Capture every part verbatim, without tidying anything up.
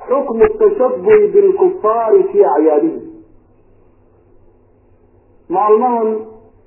حكم التشبه بالكفار في أعيادهم. مع المهم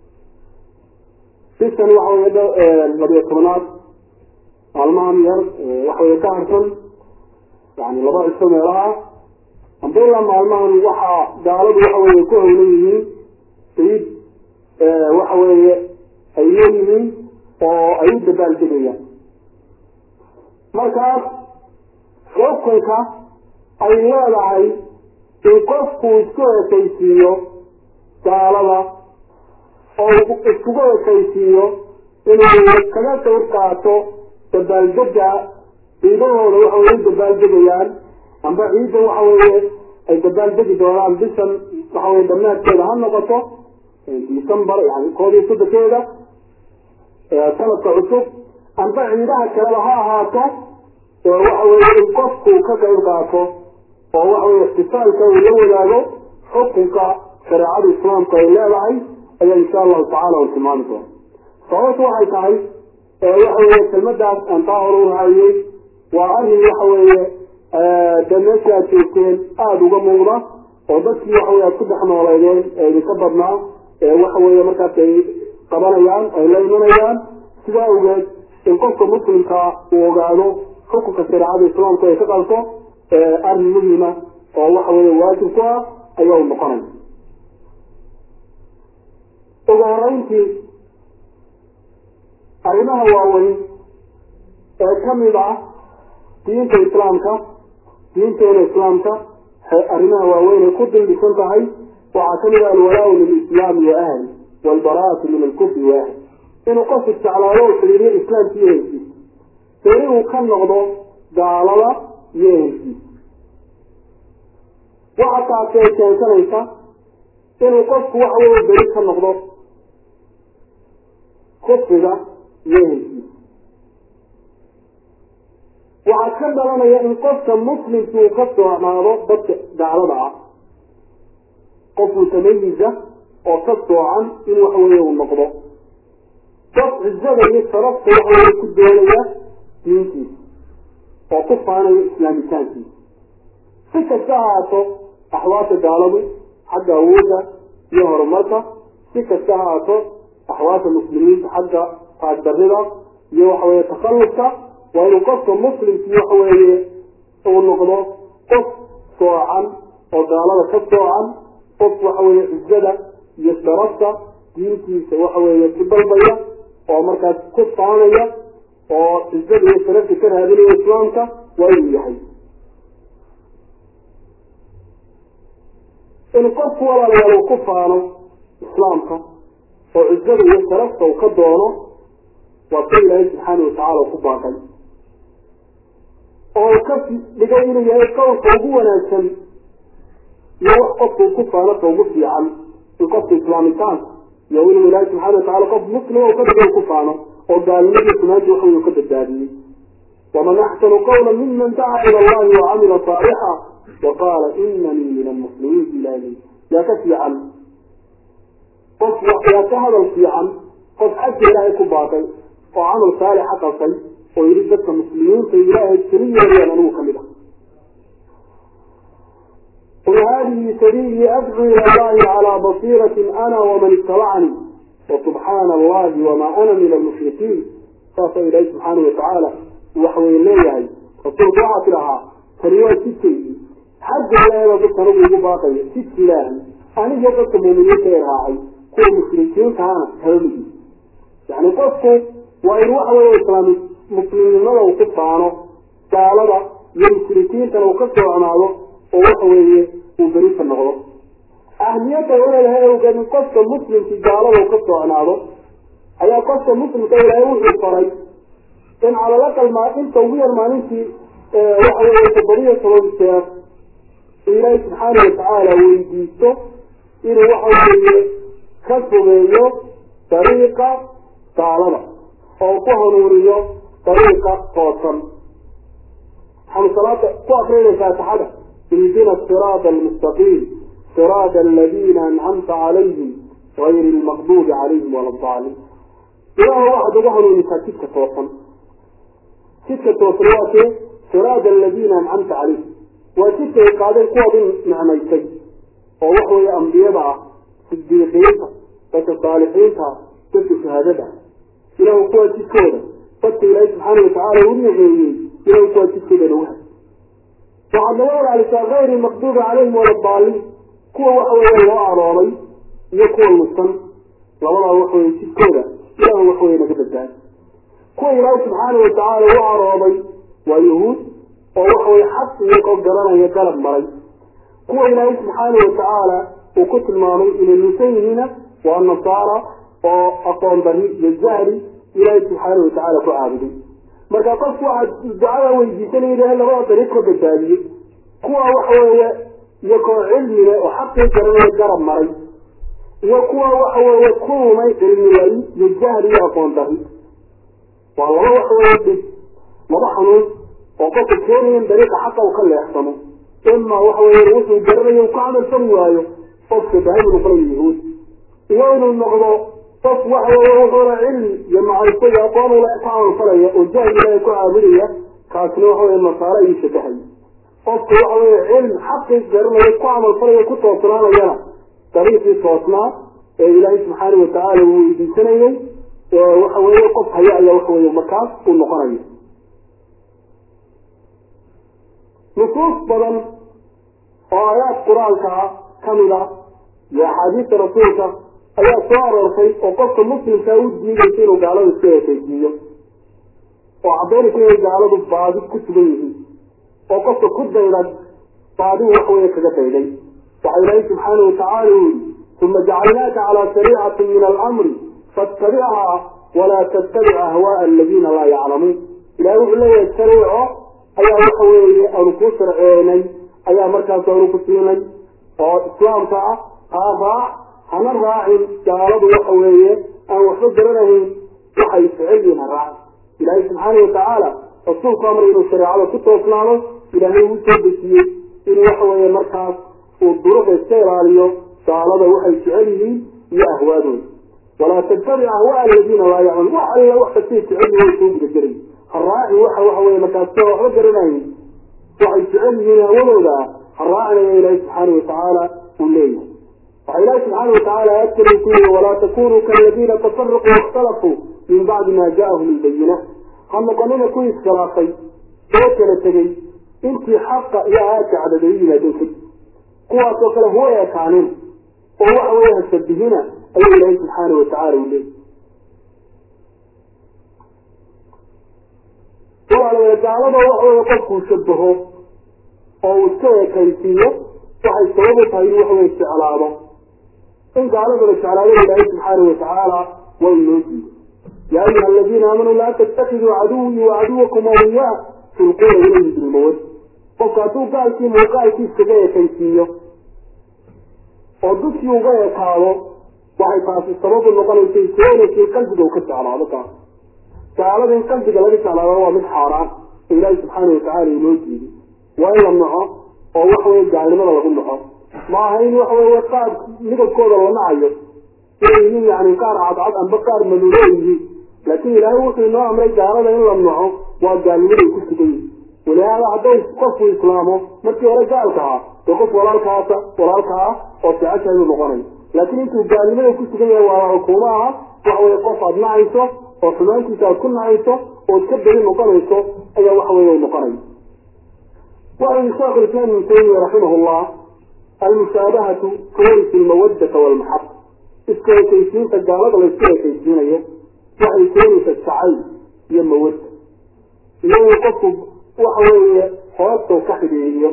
في سنة وحوية النبي الثمانات مع المهم ير وحوية كهرسن يعني لبعض السنة يراها أنبول مع المهم وحا دارد وحوية كهوليه سيد وحوية أيامه وأيد بالجبية markaas xukunka ay leedahay in qofku isku ekaysiiyo gaalada oo iskugu ekaysiiyo inuu kaga qayb qaato dabaaldega ciidahooda waxa weeye dabaaldegayaan amba ciidda waxa weeye ay dabaaldegi doonaan bishan waxa weeye dhammaadkeeda ha noqoto December yani koob iyo sodonkeeda sanadka cusub amba ciidaha kale ha ahaato waxa weeye in qofku ka qayb qaato oo waxa weeye istifaalka uu la wadaago xukunka shariicada islaamka ay leedahay ayaa insha allahu tacaala u tilmaami doona sababtu waxay tahay waxa weeye kelmadaas aan taa hore u hayay waa arrin waxa weeye dee meesha aad joogteen aada uga muuqda oo dadkii waxa weye aad ku dhex nooleydeen ee idinka badnaa waxa weeye markaas ay qabanayaan ay la imanayaan sidaa awgeed in qofka muslimka uu ogaado xukunka shariicada islaamka ay ka qalto arrin muhiima oo waxa weeye waajib ku ah ayaa u noqonaya ugu horeyntii arrimaha waaweyn ee ka mid ah diinta islaamka diinteena islaamka arrimaha waaweyn ay ku dildhisan tahay waxaa ka mid ah alwalaau lilislaami wa ahli waalbaraatu min alkufri wa ahli inuu qofku jeclaado oo xiriiriyo islaamka iyo ehelkiisa beri uu ka noqdo gaalada iyo ehelkiisa waxa taasi ay keensanaysa inuu qofku waxa weeye beri ka noqdo kufriga iyo ehelkiisa waxaa ka dhalanaya in qofka muslimki uu ka soocnaado dadka gaalada ah qof mutamayiza oo ka soocan in waxa weeye uu noqdo qof cizada iyo sharafta waxa weeye ku doonaya diintiisa oo ku faanayo islaamitaankiisa si kasta ahaato axwaasha gaaladu xagga awoodda iyo horumarka si kasta ahaato axwaasha muslimiinta xagga taagdarrida iyo waxa weeye takhallufka waa inuu qofka muslimkii waxa weeye uu noqdo qof soocan oo gaalada ka soocan qof waxa weeye cizada iyo sharafta diintiisa waxa weeye ku dalbaya oo markaas ku faanaya oo cizada iyo sharafta ka raadinaya islaamka waa inuu yahay in qofku walaalayaal uu ku faano islaamka oo cizada iyo sharafta uu ka doono waa ka ilaahay subxaana watacaala ku baaqay oo ka dhigay inuu yahay qowlka ugu wanaagsan iyo wax qofku ku faano ka ugu fiican in qofka islaamitaanka iyo inuu ilaahay subxaana watacaala qof muslim oo ka dhigay ku faano oo gaalnimadii sunaantii waxa uu ka badbaadiyey waman axsanu qawla miman dacaa ila allahi wacamila saalixa waqaala inanii min almuslimiin ilaahi yaa ka fiican qof yaa ka hadal fiican qof xagga ilaahay ku baaqay oo camal saalixa qabtay oo yidhi dadka muslimiinta ilaahay keliyeeyaan anigu ka mid ah قل هذه سبيلي أدعو إلى الله على بصيرة أنا ومن اتبعني وسبحان الله وما أنا من المشركين فصل إليه سبحانه وتعالى وحوي إليه فصل ضاعت لها فريوة ستي حج الله وقلت نبي باطل ست الله أنا جبت مؤمنين كيرهاعي كل مشركين كانت هرمي يعني قصة وإن وحوي إسلامي مسلمين لو قطعانه قال له المشركين كانوا قطعوا عنه ووحوي وبريف النغض أهمية أولا لها وقال قصة مسلم في قاله وقصة عنه أي قصة مسلم كي لا يوجد الفري إن على لك المعنى توبير معنى وحوي يتبرية صلى الله إلهي سبحانه وتعالى ويجيسه إنه وحوي كسبه طريقة طالبة أو كهنوريه طريقة توصل حمد صلاة كأخرين الفاتحة اهدنا الصراط المستقيم صراط الذين أنعمت عليهم غير المغضوب عليهم ولا الضالين إله واحد وحده ينسى ستة توصل ستة توصلات صراط الذين أنعمت عليهم وجدت قادر قوة نعميتي ووحوي أنبياء صديقين وتصالحين تلك شهادتها إلى قوة كودة فت إليه سبحانه وتعالى ونغيره إلى قوة كودة نوها وعد الله على غير المقدور عليهم ولا الضالين قوة وحوي وأعراري يقوى المصن لولا وحوي كودة إلى وحوي نقد الدان قوة إليه سبحانه وتعالى وأعراري ويهود ووحوي حق يقدرنا يقلب مري قوة إليه سبحانه وتعالى وكتل المامي إلى المسيح هنا والنصارى وأقوم به للزهري إليه سبحانه وتعالى فعابده مركا قف واحد دعاء ويجيسني إلى هذا طريقة بالتالي قوة وحوية يكون علمنا وحق يقرنا يقرب مري وقوة وحوية قوة ما علمنا للزهري أقوم به والله وحوية مضحنون وقف الثاني من طريقة حقا وخلي يحصنوا إما وحوية الوثن الجرمي وقعنا الفرواية قف بهذا نقل اليهود يوم النقضاء قف وحوية وحوية علم يمع الفجأة قاموا لا يقعوا الفرية والجاهل لا يكون عابرية كاتنوا وحوية النصارى يشتهي قف وحوية علم حق الجرمي يقعوا الفرية كنت وصلنا لنا طريقي صوتنا إلهي سبحانه وتعالى ويدي سنين وحوية قف هيا وحوية مكاس والنقرية نصوص بدن وآيات قرآن كاملة يا حديث رسولك آيات صار رخي وقفت المسلم سعود دي يصير وقالوا السيئة تجيه وعبير فيه قالوا بعض كتبه وقفت كده إلى بعض وحوية كذا إليه وعليه سبحانه وتعالى ثم جعلناك على شريعة من الأمر فاتبعها ولا تتبع أهواء الذين لا يعلمون إلى يقول لي الشريعة ayaa waxa weeye aanu ku sharceynay ayaa markaas aanu ku siinay oo islaamka ah aadaa hana raacin gaaladu waxa weeye aan waxba garanayn waxay ficilina raac ilaahay subxaanahu watacaala rasuulku amray inuu shareecada ku toosnaado ilaahay uu soo dejiyey in waxa weeye markaas uu duruuxa iska ilaaliyo gaalada waxay jecel yihiin iyo ahwaadooda walaa tattabic ahwaa aladiina laa yaclamuun wax alla wax kasii jecel yihiin soo gudajiray الراعي وحا وحا ومكاسوه وحجرناه وحي تعلمنا ولولا الراعي إليه سبحانه وتعالى والليل وإليه سبحانه وتعالى يذكر فيه ولا تكونوا كالذين تفرقوا واختلفوا من بعد ما جاءهم البينات هم قلنا كويس كرافي توكل التجي انت حق يا آتي عددين دنك قوة توكل هو يا كعنين وهو هو يهسبهنا أي إليه سبحانه وتعالى والليل وعلى الجعلة وحوى يقفوا شبهه أو السوء كيفية وحي سببه طيب وحوى استعلاده إن جعلة الاشعلاده إلهي سبحانه وتعالى والنجي يا أيها الذين آمنوا لا تتخذوا عدوي وعدوكم أولياء تلقون إليه بالموت وقاتوا قال في موقع في السجاية كيفية وضدك يوغاية كارو وحي فاسي السبب النقل الكيفية في قلب دو كالتعلاده تعالى من قلبك الذي تعالى هو من حاران إلهي سبحانه وتعالى ينوجه وإلا النعا ووحوه يجعل لماذا لقل نعا ما هين وحوه يقار نقل كوضا ونعيه إليه يعني كار عد عد أن بقار مدوليه لكن إلهي وحوه النوع أمري جعل إلا النعا وجعل لماذا يكون كتبه ولهذا عدوه قفوا إسلامه مركي ورجال كها يقف ولا الكاسة ولا الكها وابتعاش هذه المغاني لكن انتو جعل لماذا يكون كتبه وحكومها وحوه يقف عد معيسه وفلانتي كل عيسى وتكبر المقارنة أي وحوية المقارنة وعن شيخ الإسلام ابن تيمية رحمه الله المشابهة تورث المودة والمحبة إسكاي كيسين تجارب ولا إسكاي كيسين أيه وعن تورث التعايش هي المودة يوم يقصد وحوية خاصة وكحدية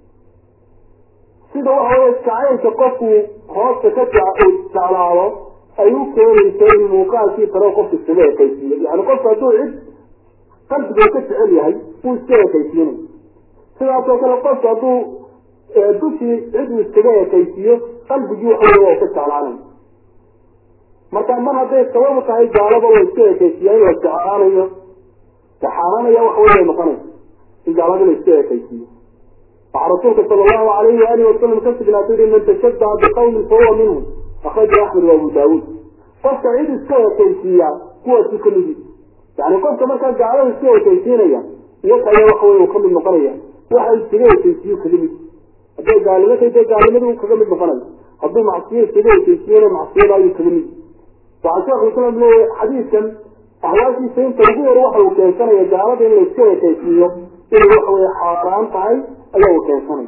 سيدا وحوية التعايش قصد خاصة كتعالى أيوب كان يسوي موقع في طريق قف السماء كيسية يعني قف هتوعد قلب بيكت عليها والسماء كيسية سيدا كان قف هتو دوشي عدو السماء كيسية قلب جيو حوله وفتح على العالم مركا مرها بيه التوابط هاي جعلبه والسماء كيسية والتعالى تحارانيا وحوله المقنن جعلبه السماء كيسية فعرسولك صلى الله عليه وآله وسلم كسب الأسير إن أنت شبه بقوم فهو منهم أخرج أحمد وأبو داود قفت عيد السوء كيسية قوة كل دي يعني قفت ما كان جعله السوء كيسية يسعى وحوه وكم المقرية waxay sideeyay kadib haday gaalnimada ay gaalnimadu kaga mid noqonay haddii macsiyo sideeyay macsiyo ay kadib waxa uu kala leeyahay xadiiskan ahwaasi sayn tagu yar waxa uu keensanaya gaalada in la iska yeeshiyo in waxa way xaraan tahay ayaa uu keensanay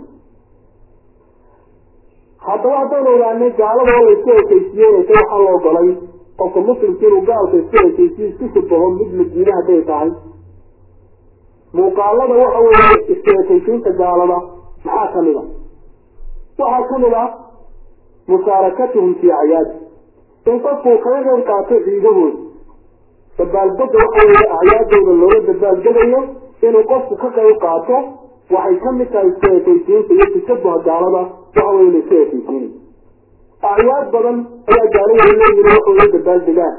haddaba haddaan ogaanay gaalada oo la iska yeeshiyo waxa loo golay qofka muslimka inuu gaalka iska yeeshiyo si kubbo mid madiina haday tahay muuqaalada waxa weeye iska yeeshiinta gaalada maxaa kamid ah waxa kamid ah musaarakatuhum fi ayaad in qofku kaga qayb qaato ciidahooda dabaaldega waxa weeye acyaadooda loola dabaaldagayo inuu qofku ka qayb qaato waxay ka mid tahay seekaysiinta iyo tashabuha gaalada waxa weeye la seekaysiinay acyaad badan ayaa gaalada leeyihin waxa weeye dabaaldegaan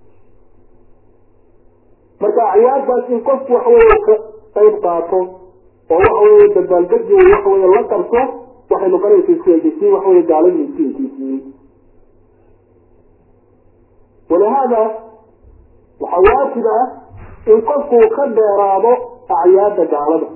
marka acyaaddaas in qofku waxa weeye ka qayb qaato oo waxa weeye dabaaldegii waxa weeye la qabto waxay noqonaysaa seekaysiin waxa weeye gaalada la seekaysiiyey ولهذا وحواتب إن قفوا كديرابو أعياد جعلبه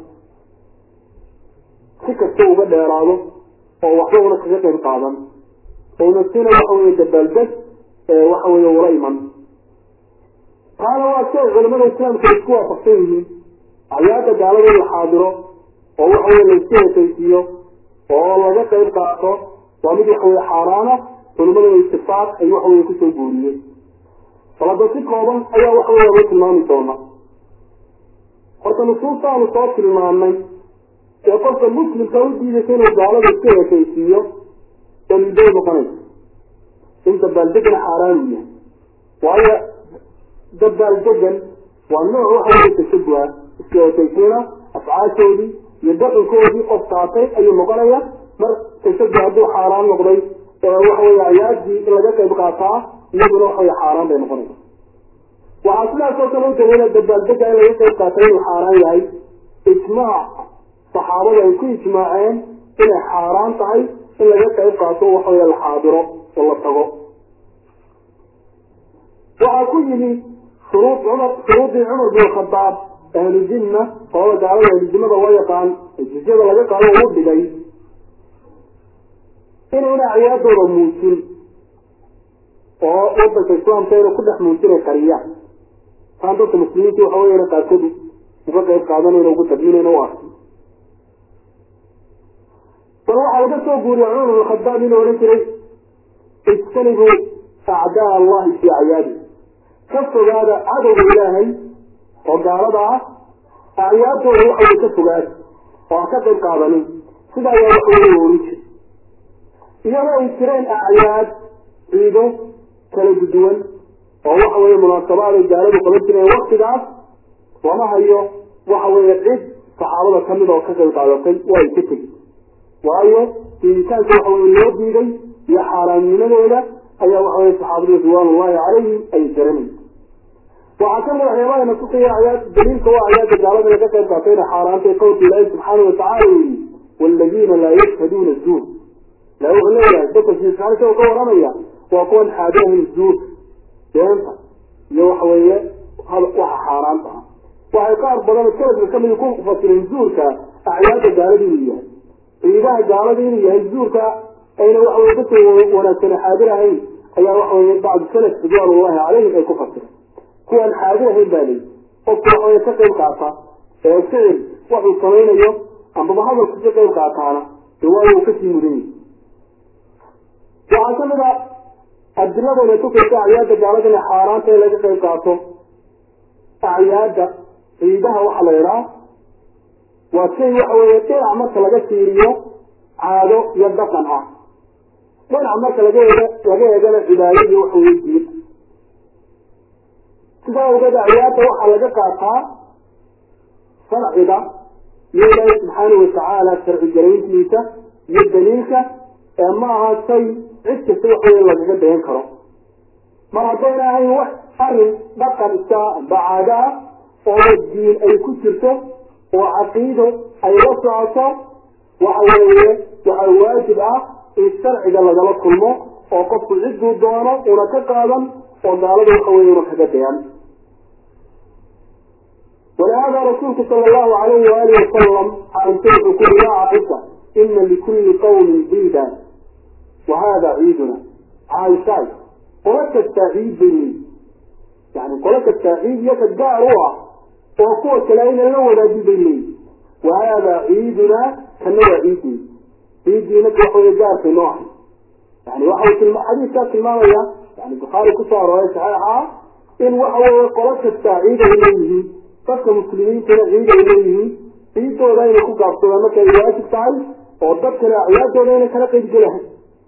سكة سوء كديرابو ووحوه لك جدا قاضا ونسينا وحوه يتبالدك وحوه يوريما قال واسع علماء الإسلام كالسكوة فقطيه أعياد جعلبه الحاضره ووحوه ليسيه تيسيه والله جدا يبقاته ومدي حوه حارانه علماء الاتفاق أي وحوه يكسر بوريه فلذا سيكوبا أيها وحوة يروك المامي دونا horta nusuustaanu soo tilmaamay ee qofka muslimka u diidaysa inuu gaalada iska hekaysiiyo daliilday noqonaysa in dabaaldegan xaaraan u yahay waayo dabaaldegan waa nooc waxa weeye tashabuha iska hekaysiina afcaashoodii iyo dhaqankoodii qof qaatay ayuu noqonaya mar tashabuh hadduu xaaraan noqday waxa weeye ayaadii in laga qayb qaataa iyaduna waxa weeye xaaraan bay noqonaysa waxaa sidaas oo kale u daliila dabaaldega in laga qayb qaatay inuu xaaraan yahay ijmaac saxaabada ay ku ijmaaceen inay xaaraan tahay in laga qayb qaato waxa weeye la xaadiro oo la tago waxaa ku yimi shuruud cumar shuruudii cumar bin khadaab ahlujinna qolada gaalada ahlujinnada loo yaqaan ee jizyada laga qaado uu dhigay inayna acyaadooda muujin oo wadanka islaamka inuu ku dhex muujinay qariyaan taan dadka muslimiinta waxa weeye qaarkood uga qayb qaadanayna ugu tadmiinayna u arkay bal waxaa laga soo guuriyay cumar bin khadaab inuu odhan jiray ijtanibu acdaa allahi fii acyaadi ka fogaada cadowga ilaahay oo gaalada ah acyaadooda waxaway ka fogaada oo ha ka qayb qaadanin sida ayaa waxa weeye oran jir iyadoo ay jireen acyaad ciido kala duwan oo waxa weeye munaasabaad ay gaaladu qaban jireen waqtigaas lama hayo waxa weeye cid saxaabada kamid oo ka qayb qaadatay waa ay ka tegi waayo diiditaanka waxa weye loo diiday iyo xaaraamnimadooda ayaa waxa weye saxaabadu ridwaanullahi calayhim ay garanay waxaa kamid waxyaabaha natusaya ayaad daliilka waa ayaada gaalada laga qayb qaatayna xaaraantay qowlka ilaahi subxaana watacaala yidhi waaladiina laa yashhaduuna zuur laa wuxuu leeyahay dadka siisaalka ka waramaya waa kuwan xaadahan zuurka beenta iyo waxa weeye waxa xaaraanta ah waxay qaar badan salafka kamid ku fasireen zuurka acyaada gaalada inuu yahay ciidaha gaalada inuu yahay zuurka ayna waxa weye dadka wanaagsan xaadir ahayn ayaa waxa weye bacdu salaf ridwaanullahi calayhim ay ku fasireen kuwan xaadir ahayn baa leyi qofka waxa weye ka qayb qaata ee ficil waxuu samaynayo ambaba hadalku ka qayb qaataana dee waa uu kasii mudan yahay waxaa kamid a adiladana tukaysa acyaada gaalada inay xaaraanta in laga qayb qaato acyaada ciidaha waxa la idhaa waa shay waxa weeye dhinac marka laga fiiriyo caado iyo dhaqan ah dhinac marka laga eeg laga eegana cibaado iyo waxa weye diin sidaa awgeed acyaada waxaa laga qaataa sharciga iyo ilaahi subxaanahu watacaala sharci garayntiisa iyo daliilka ee ma aha shay cid kasta wax weeye lagaga dayan karo mar haddayna ahayn wax arrin dhaqan iska amba caado ah oo diin ay ku jirto oo caqiido ay la socoto waxa weeye waxaa waajib ah in sharciga lagala kulmo oo qofku cidduu doono una ka qaadan oo gaalada waxa weeye una kaga dayan ولهذا رسولك صلى الله عليه وآله وسلم عن سيد كل يا عائشة إن لكل قوم عيدا وهذا عيدنا. عائشة قلت التعيد بني يعني قلت التعيد يتدعى روح وقوة كلاين الأول أجيب بني وهذا عيدنا كنوع عيدي عيدي نكوح ويجار في نوح يعني وحوة الحديث كانت الماوية يعني بخاري كسار ويسعيها إن وحوة قلت التعيد إليه فك مسلمين كنا عيد إليه عيد ودين كوكا بطولة مكا إيوات التعيد وضبط العياد ودين كنا قيد جلها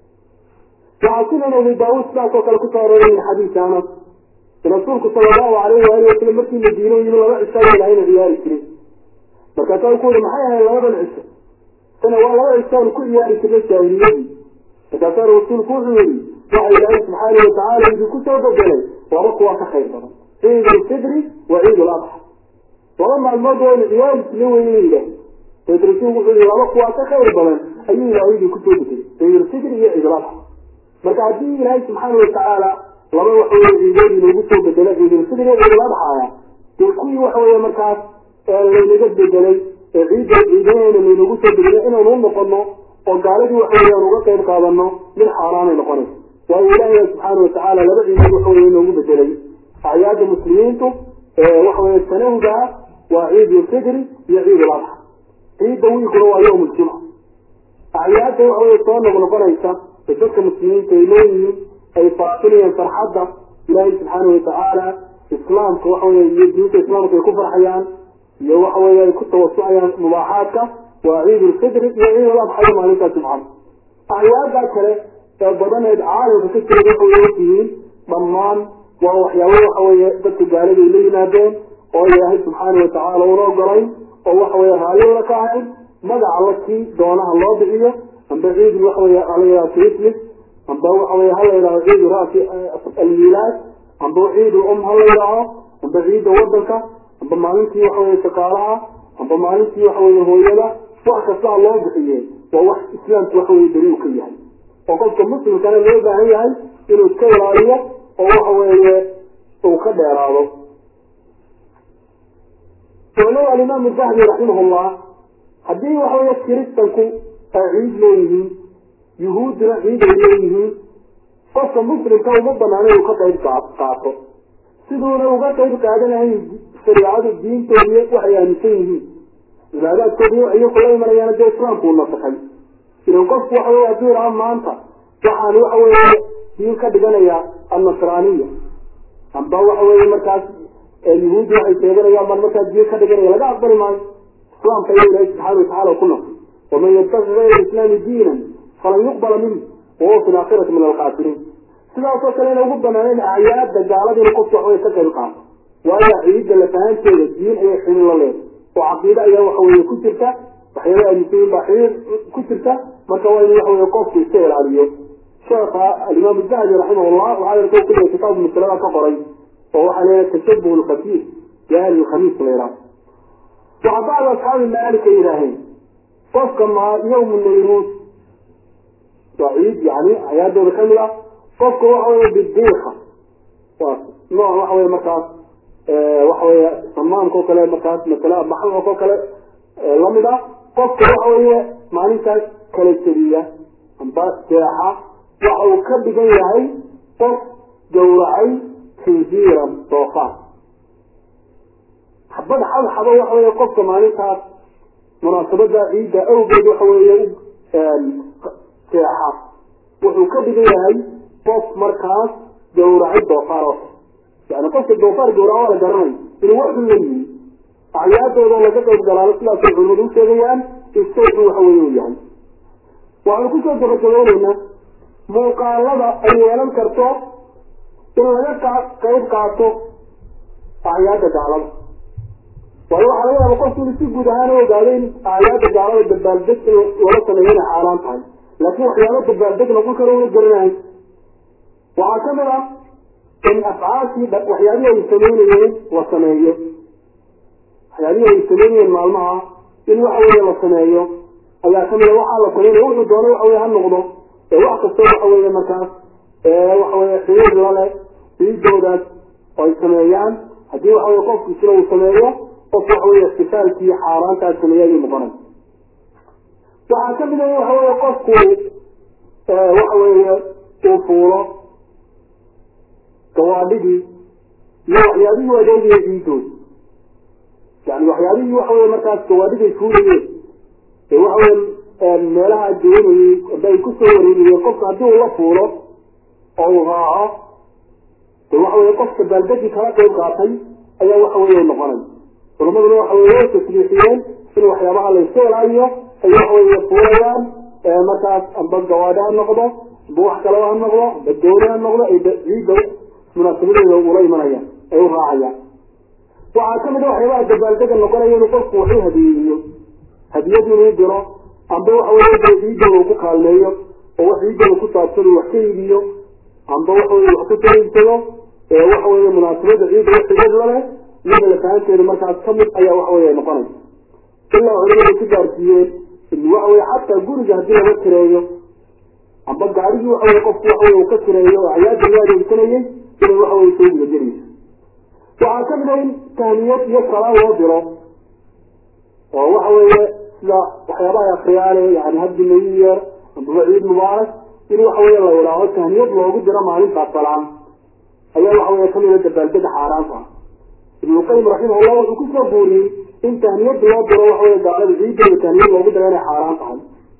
وعطينا نبي داود سلاك وكال كسار وين الحديث أنا رسولك صلى الله عليه وآله وسلم مركي مدينه يقولوا لا إسلام العين عياري كريم فكانت يقول محايا يا رب العسى سنة والله إسلام كل ياري كريم الشاهدين فكانت رسول كل وعي الله سبحانه وتعالى يجي كتب الجلال ورقوا كخير عيد الفطر وعيد الأضحى ولما الموضوع العيال لوين له فيدرسوه في ورقوا كخير بلان أيه عيد كتب الجلال عيد الفطر وعيد الأضحى مركعتين الله سبحانه وتعالى لما وحوي العيدين يجسوا بالدلال عيد الفطر وعيد الأضحى تلقي وحوي مركز اللي نجد بالدلال عيد العيدين اللي نجسوا بالدلال إنه نقلنا وقالوا وحوي ونقل قادنا من حرام القرآن وإلهي سبحانه وتعالى لبعي وحوي إنه بدلي أعياد المسلمين وحوي السنة ده وعيد الفجر يعيد الأضحى عيد دويك هو يوم الجمعة أعياد وحوي الصلاة ونقلها بشكل المسلمين كإليه أي فاقليا فرحدة إلهي سبحانه وتعالى إسلام وحوي يجيوك إسلام في كفر حيان وحوي يكت وصعيا مباحاتك وعيد الفجر يعيد الأضحى ما لك سبحانه أعياد ذاك بدنا يتعالوا في كتير وحويين ضمان ووحيوه وحوي دك جالب إليه نادين وإلهي سبحانه وتعالى ورقرين ووحوي هالي وركاهين ماذا عليك دونها الله بعيد أم بعيد وحوي عليها كيسلس أم بوحوي هلا إلى عيد رأس الميلاد أم بعيد الأم هلا إلى أم بعيد وردك أم بمعنتي وحوي تقالها أم بمعنتي وحوي هويلا وحكى الله بعيد ووح إسلام وحوي بريوكي وقلت المسلم كان اللي هي إنه يتكير عليه وهو وكذا يراده وقالوا الإمام الذهبي رحمه الله حديه وهو يكريستنكو عيد ليه يهود عيد ليه قلت المسلم كان مضم عليه وكذا قاطه سيدونا وكذا يتكادنا عن شريعة الدين توليك وحيانسيه إذا لا تبيع أيها كل من ينجي إسلام كون نصحي إذا قلت وحوي أدير عن مانتا وحان وحوي ينكا دقنيا النصرانية أم وحوي مركز اليهود وحي سيغنيا من مركز ينكا دقنيا لقى أكبر معي إسلام كيو الله سبحانه وتعالى كله ومن يتخذ غير الإسلام دينا فلن يقبل منه وهو في الآخرة من الخاسرين سيدا وصلنا وقبنا لنا أعياد دجالة لقصة وحوي سكر القام وأنا عيد لفهان كيو الدين أي حين الله وعقيدة أيها وحوي كترك وحيلا أنتين بحير كترك مكوين يحوي يقف في السير عليه شيخ الإمام الذهبي رحمه الله وعلى الكون كله كتاب من الثلاثة كفرين وهو عليه التشبه الخفيف لأهل الخميس في العراق وعباد أصحاب المالك إلهين فوق مع يوم النيروز وعيد يعني عياده بكاملة فوق وحوي بالديخة نوع وحوي مكاس وحوي صمان كوكلا مكاس مثلا محمد كوكلا لمدة قفك وحوية معنيك كالكترية انباس سياحة وحو كبقى يعي قف جورعي خنزيرا طوفان حباد حال حبا وحوية قفك معنيك مناسبة عيدة او بيد وحوية سياحة وحو كبقى يعي قف مركز جورعي طوفان يعني قفك الدوفار جورعي ولا جرمي إنه وحو مني أعياده ولا جد الجلالة لا تقولون شيئا استوى حويون يعني وعلى كل شيء تقولون مقالبة أي لم كرتو إنه يقع كيف كاتو أعياد الجلالة وهو عليها بقول كل شيء بدهانه وقالين أعياد الجلالة بالبلدك ولا سنين حرام هاي لكن أحيانا بالبلدك نقول كانوا الجرنان وعكمل إن أفعال وحيانية يسمين وسمية حياليه يسميني المعلمة إنه حوالي للصناعيه أيها كمية وحا للصناعيه وحو دونه وحوالي هالنقضة وحا كستوى حوالي المكان وحوالي خير لله في الجودات ويسميان هديه وحوالي قف يسنو الصناعيه qof waxa weeye isbitaalkii xaaraantaas sameeyay noqonay waxaa ka mid ah waxa weeye qofku waxa weeye uu fuulo gawaadhidii iyo waxyaabihii adeegaya diintooda yani waxyaabihii waxa weeye markaas gawaadhiday fuulayeen ee waxa weeye meelaha doonayay bay ku soo wareegayeen qofka haddii uu la fuulo oo uu raaco de waxa weeye qofka baaldegi kala qayb qaatay ayaa waxa weeye noqonay culamaduna waxa weeye way tasriixiyeen in waxyaabaha la iska ilaaliyo ay waxa weeye fuulayaan markaas amba gawaadhi ha noqdo amba wax kaleba ha noqdo amba dooni ha noqdo ay ciidda munaasabadeeda ula imanayaan ay u raacayaan waxaa ka mid a waxyaabaha dabaaldega noqonaya inuu qofku wax u hadiyeeyo hadiyad inuu diro amba waxa weeye ciiddooda uu ku kaalmeeyo oo wax ciiddooda ku saabsan uu wax ka iibiyo amba waxa weeye wax ku tariigsado ee waxa weeye munaasabada ciidda wixii la leh iyada la fahanteeda markaas ka mid ayaa waxa weeye noqonaysa ilaa culimadu ku gaarsiiyeen in waxa weeye xataa guriga haddii laga kireeyo amba gaarigii waxa weeye qofku waxa weeye uu ka kireeyo oo cayaada loo adeegsanayay inay waxa weeye soo gudagelayso waxaa ka mid ah in tahniyad iyo salaan loo diro oo waxa weeye sida waxyaabaha akhriyaale yani happy new year amba ciid mubaarak in waxa weeye la yidhaaho tahniyad loogu diro maalintaas salaan ayaa waxa weeye kamid a dabaaldega xaaraanta ibnu qayyim raximahullah wuxuu ku soo guuriyey in tahniyad loo diro waxa weeye gaalada ciidooda tahniyad loogu diro inay xaaraan tahay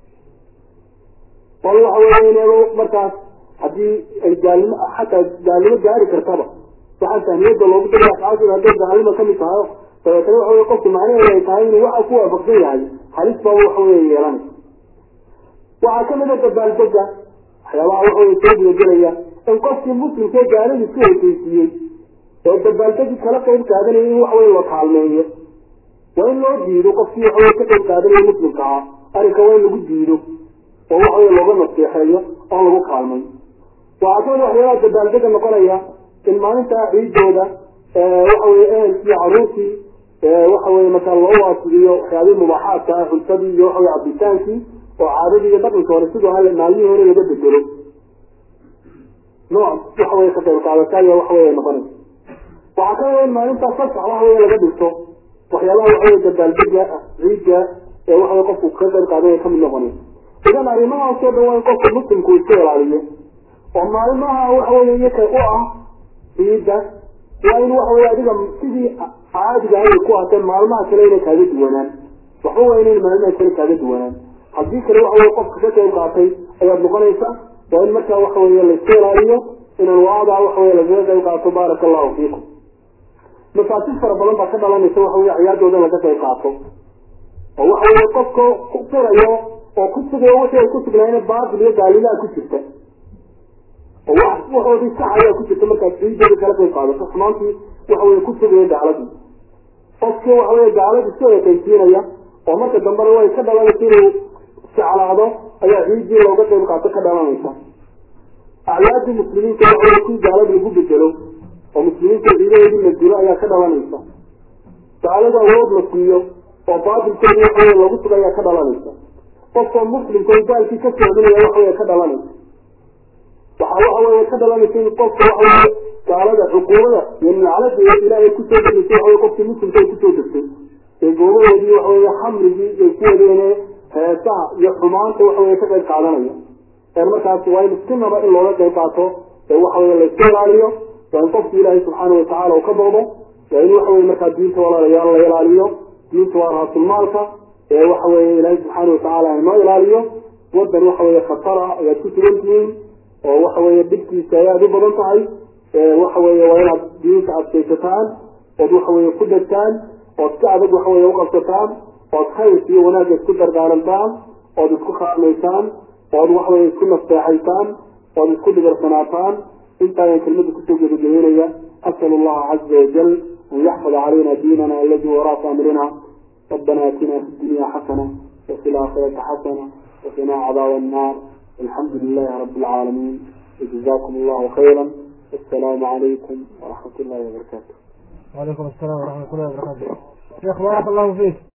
wal waxa weeye inay markaas haddii ay gaalnimo xataa gaalnimo gaari kartaba waxaa tahniyada loogu diro asxaabtooda hadday gaalnimo kamid tahay dabeetana waxa weye qofku macnaheeda ay tahay inuu waxa ku waafaqsan yahay halis baa waxa weeye yeelanaysa waxaa kamid a dabaaldega waxyaabaha waxa weye soo gudagelaya in qofkii muslimkee gaalada isku hesaysiiyey ee dabaaldegii kala qayb qaadanaya in waxa weye la kaalmeeyo waa in loo diido qofkii waxa weye ka qayb qaadanaya muslimka ah arrinka waa in lagu diido oo waxa weye looga naseexeeyo oon lagu kaalmay waxaa kamid waxyaabaha dabaaldega noqonaya in maalintaa ciidooda waxa weye ehelkii caruurtii waxa weye markaa loo waasigiyo waxyaabihii mubaaxaadka ah cunsadii iyo waxa weye cabitaankii oo caadadii iyo dhaqanka hore sidoo hale maalmihii hore laga bedelo nooc waxa weye ka qayb qaadataaya waxa weye noqonaysa waxaa ka mid in maalintaa fasax waxa weye laga dhigto waxyaabaha waxa weye dabaaldega ciidda ee waxa weye qofku ka qayb qaadanaya kamid noqonaysa idan arrimahaasoo dhan waa in qofka muslimku iska ilaaliyo oo maalmaha waxa weye iyaka u ah ciidda waa in waxa weye adiga sidii caadiga ay ku ahaatee maalmaha kale inay kaaga duwanaan waxba waa inay maalmaha kale kaaga duwanaan haddii kale waxa weye qofka ka qayb qaatay ayaad noqonaysa waa in markaa waxa weye la iska ilaaliyo inaan waadaa waxa weye lagaga qayb qaato baaraka allahu fiikum masaajid fara badan baa ka dhalanaysa waxa weye ciyaadooda laga qayb qaato oo waxa weye qofka ku furayo oo ku sugayo wixii ay ku sugnaayeen baatil iyo gaalidaa ku jirta oo wax waxoodii sax ayaa ku jirta markaad ciidooda kala qayb qaadato xumaantii waxa weye ku sugayo gaaladii qofkii waxa weye gaaladii soo ekaysiinaya oo marka dambena way ka dhalanaysa inuu jeclaado ayaa ciidii looga qayb qaato ka dhalanaysa acyaadii muslimiinta waxa weye kii gaalada lagu bedelo oo muslimiinta ciidaheedii la dilo ayaa ka dhalanaysa gaalada awood la siiyo oo baatilkeedi waxa weye lagu suga ayaa ka dhalanaysa qofka muslimka gaalkii ka soominaya waxa weye ka dhalanaysa waxaa waxa weye ka dhalanaysa in qofka waxa weye gaalada xukuumada iyo naclada ilaahay kusoo degaysa waxa weye qofkii muslimka ay kusoo degtay ee goobahoodii waxa weye xamrigii ay ku wadeene heesaha iyo xumaanta waxa weye ka qayb qaadanaya ee markaas waa in sinaba in looga qayb qaato ee waxa weye la iska ilaaliyo waa in qofki ilaahay subxaana watacaala uu ka boodo waa in waxa weye markaa diinta walaalayaal la ilaaliyo diinta waa raasulmaalka ee waxa weye ilaahay subxaana watacaala inoo ilaaliyo wadan waxa weye khatara ayaad ku sugan tihiin oo waxa weye dhibkiisa ayaad u badan tahay waxa weye waa inaad diinta adkaysataan ood waxa weye ku degtaan ood si adag waxa weye uqabsataan ood khayrs iyo wanaagga isku dardaarantaan ood isku kaalmaysaan ood waxa weye isku nasteexaysaan ood isku dhigarsanaataan intaayaan kelmada kusoo gebagabeynaya asal allaha caza wajal an yaxfada calayna diinana aladi waraasa amrina rabbana atina fi dunya xasana wafi laakhirati xasana waqina cadaaba annar alxamdu lilahi rabi alcaalamiin wajazakum allahu khayra assalaamu calaykum waraxmat ullahi wabarakatu وعليكم السلام ورحمة الله وبركاته. شيخ بارك الله فيك.